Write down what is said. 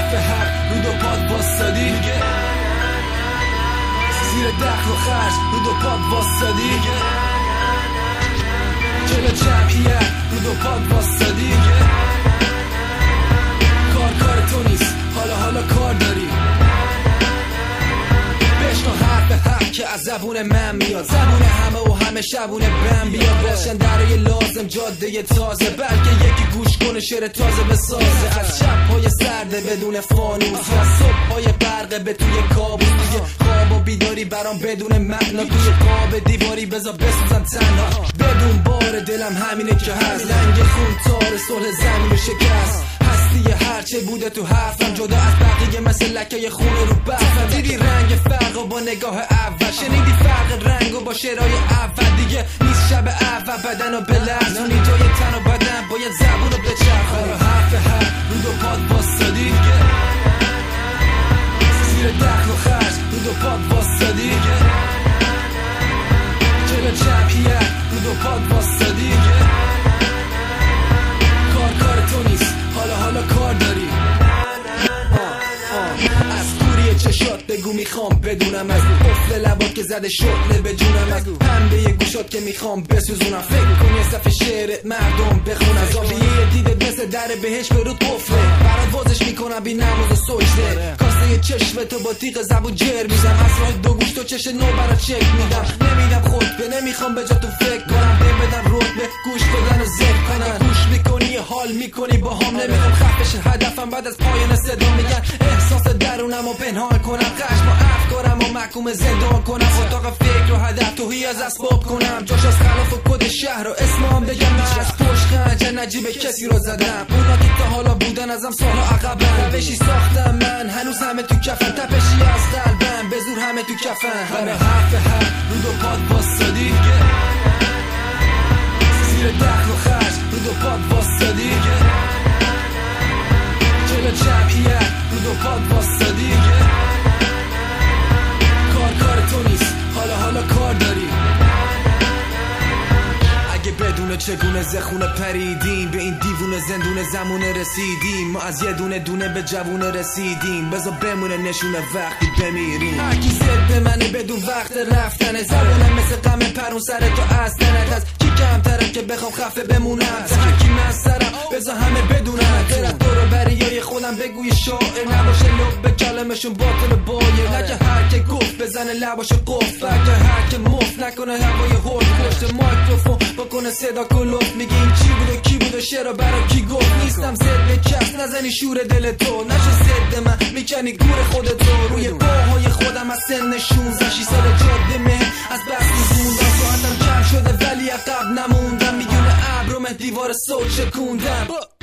حرف حق رو دو پاد واسدی، زیر دخل و خرج رو دو پاد واسدی، جلو جمعیت رو دو پاد واسدی، کار تو نیست حالا کار داری. بشنو حرف حق که از زبون من میاد، زبون همه و همه شبون بم بیاد. باشن درای لازم جاده تازه، بلکه یکی گوش کنه شعر تازه بسازه. از شب‌های سرده بدون فانوس و صبح‌های غرق به توی کابوس، دیگه خواب و بیداری برام بدون معنا. توی قاب دیواری بذار بسوزم تنها، بدون بار دلم همینه که هست. لنگ خون تار صلح زمین و شکست، هستی هرچه بوده تو حرفم جدا از بقیه مثل لکه خون رو برفم. دیدی رنگ فرق و با نگاه اول، شنیدی فرق رنگ و با شعرهای اول. دیگه نیست شب اول بدن و بلرزونی جای تن و بدن باید زبون رو بچرخونی. حرف حق رو دو پاد واسدی، زیر دخل و خرج رو دو پاد واسدی، جلو جمعیت رو دو پاد واسدی، کار تو نیست حالا کار داری. از دوری چشات بگو میخوام بدونم، از قفل لبات که زده شغله به جونم، از پنبه گوشات که میخوام بسوزونم. فکر کن یه صفحه شعرت مردم بخون، از آبیه دیدت مثل در بهش برود قفله. برات وازش میکنم بی نماز و سجده، کاسه چشم تو با تیغ زبون جر میزم. از راه دو گوش تو چش نو برات چک میدم. نمیدم خطبه نمیخوام به جا تو فکر کنم، بدم رتبه گوش بدن و ذکر کنن. گوش میکنی حال میکنی با هم، نمیخوام خفش هدفم بعد از پایان صدا میگن. احساس درونم و پنهان کنم، خشم و افکارم و محکوم زندان کنم. اتاق فکر و هدف توهی از اسباب کنم، جاش از خلاف و کد شهر و اسمام بگم. از پشت خنجر نجیب کسی رو زدم، اونا که تا حالا بودن ازم سالها عقبن. روشی ساختم من هنوز همه تو کفن، تپشی از قلبم به زور همه تو کفن. همه حرف حق رو دو پاد واسدی، زیر دخل و خرج رو دو پاد واسدی، جلو جمعیت رو دو پاد واسدی، کار تو نیست حالا کار داری. اگه بدون چگونه زخونه پریدیم، به این دیوونه زندون زمونه رسیدیم. ما از یه دونه به جوونه رسیدیم، بذار بمونه نشونه وقتی بمیریم. هرکی زد به منه بدون وقت رفتنه، زبونم مثل غم پرون سر تو از تنت. از کی کمترم که بخوام خفه بمونم، هرکی من سرم بذار همه بدونم. درد دور بریای خودم بگوی شاعر، نباشه لب به کلمشون باطل و بایر. نگه هر که گفت بزنه لباشو قفل، اگه هر که مفت نکنه هوای هرد. پشت میکروفون بکنه صدا کلوف، میگه این چی بود و کی بود و شعرها برا کی گفت. نیستم ضد کس نزنی شور دل تو، نشو ضد من میکنی گور خودتو. روی پاهای خودم از سن 16 سال جاده مه از بس میزوندم. ساعتم کم شده ولی عقب نموندم، میونه ابرم دیوار صوت شکوندم.